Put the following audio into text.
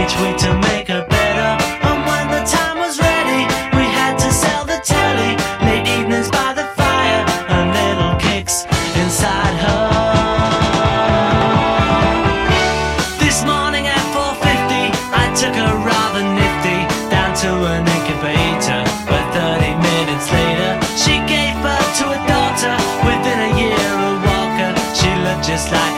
each week to make her better. And when the time was ready, we had to sell the telly. Late evenings by the fire and little kicks inside her. This morning at 4:50, I took her rather nifty down to an incubator, but 30 minutes later she gave birth to a daughter. Within a year a walker, she looked just like